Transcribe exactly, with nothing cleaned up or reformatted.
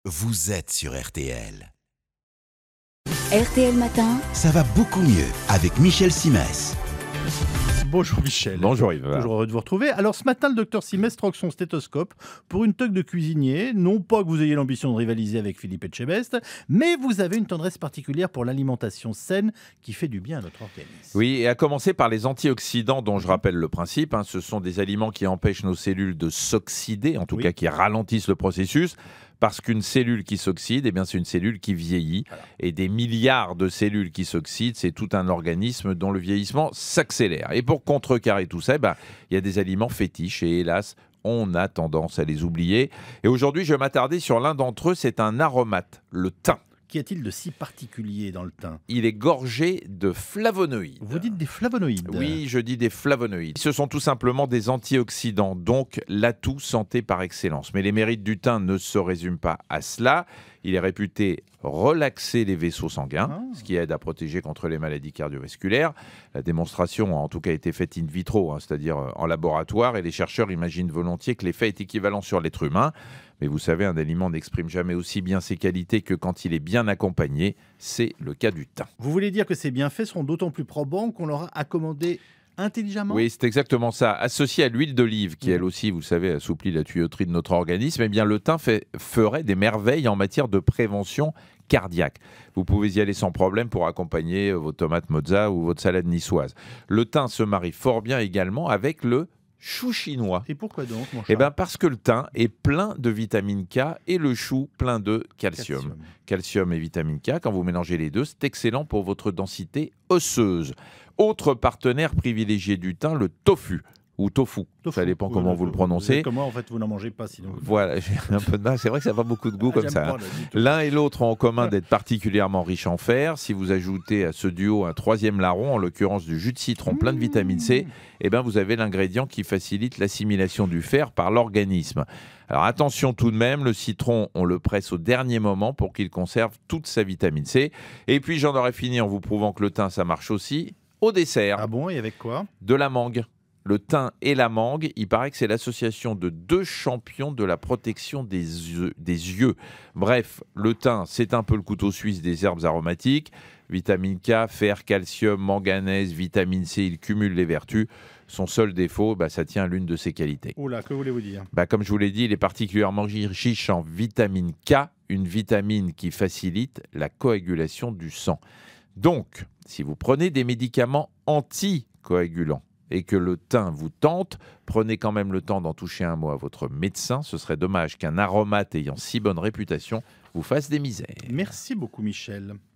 Vous êtes sur R T L. R T L Matin. Ça va beaucoup mieux avec Michel Simès. Bonjour Michel. Bonjour Yves. Toujours heureux de vous retrouver. Alors ce matin, le docteur Simès troque son stéthoscope pour une toque de cuisinier. Non pas que vous ayez l'ambition de rivaliser avec Philippe Etchebest, mais vous avez une tendresse particulière pour l'alimentation saine qui fait du bien à notre organisme. Oui, et à commencer par les antioxydants dont je rappelle le principe. Hein, ce sont des aliments qui empêchent nos cellules de s'oxyder, en tout Oui. cas qui ralentissent le processus. Parce qu'une cellule qui s'oxyde, eh bien, c'est une cellule qui vieillit. Voilà. Et des milliards de cellules qui s'oxydent, c'est tout un organisme dont le vieillissement s'accélère. Et pour contrecarrer tout ça, eh ben, il y a des aliments fétiches et hélas, on a tendance à les oublier. Et aujourd'hui, je vais m'attarder sur l'un d'entre eux, c'est un aromate, le thym. Qu'y a-t-il de si particulier dans le thym ? Il est gorgé de flavonoïdes. Vous dites des flavonoïdes. Oui, je dis des flavonoïdes. Ce sont tout simplement des antioxydants, donc l'atout santé par excellence. Mais les mérites du thym ne se résument pas à cela. Il est réputé relaxer les vaisseaux sanguins, Ah. ce qui aide à protéger contre les maladies cardiovasculaires. La démonstration a en tout cas été faite in vitro, hein, c'est-à-dire en laboratoire, et les chercheurs imaginent volontiers que l'effet est équivalent sur l'être humain. Mais vous savez, un aliment n'exprime jamais aussi bien ses qualités que quand il est bien accompagné. C'est le cas du thym. Vous voulez dire que ces bienfaits seront d'autant plus probants qu'on l'aura accommodé intelligemment ? Oui, c'est exactement ça. Associé à l'huile d'olive, qui Mmh. elle aussi, vous le savez, assouplit la tuyauterie de notre organisme, eh bien le thym fait, ferait des merveilles en matière de prévention cardiaque. Vous pouvez y aller sans problème pour accompagner vos tomates mozza ou votre salade niçoise. Le thym se marie fort bien également avec le chou chinois. Et pourquoi donc, mon chat ? Eh bien parce que le thym est plein de vitamine K et le chou plein de calcium. Calcium. Calcium et vitamine K, quand vous mélangez les deux, c'est excellent pour votre densité osseuse. Autre partenaire privilégié du thym, le tofu ou tofu. Tofu. Ça dépend Oui, comment le- vous le Vous prononcez. êtes comme moi, en fait, vous n'en mangez pas sinon. Voilà, j'ai un peu de mal. C'est vrai que ça n'a pas beaucoup de goût Ah, comme j'aime ça. pas, hein. là, du tout. L'un et l'autre ont en commun d'être particulièrement riches en fer. Si vous ajoutez à ce duo un troisième larron, en l'occurrence du jus de citron plein de vitamine C, eh ben vous avez l'ingrédient qui facilite l'assimilation du fer par l'organisme. Alors attention tout de même, le citron, on le presse au dernier moment pour qu'il conserve toute sa vitamine C. Et puis j'en aurais fini en vous prouvant que le thym, ça marche aussi au dessert. Ah bon, et avec quoi ? De la mangue. Le thym et la mangue, il paraît que c'est l'association de deux champions de la protection des yeux. Des yeux. Bref, le thym, c'est un peu le couteau suisse des herbes aromatiques. Vitamine K, fer, calcium, manganèse, vitamine C, il cumule les vertus. Son seul défaut, bah, ça tient à l'une de ses qualités. Oula, que voulez-vous dire ? Bah, comme je vous l'ai dit, il est particulièrement riche en vitamine K, une vitamine qui facilite la coagulation du sang. Donc, si vous prenez des médicaments anticoagulants, et que le thym vous tente, prenez quand même le temps d'en toucher un mot à votre médecin. Ce serait dommage qu'un aromate ayant si bonne réputation vous fasse des misères. Merci beaucoup, Michel.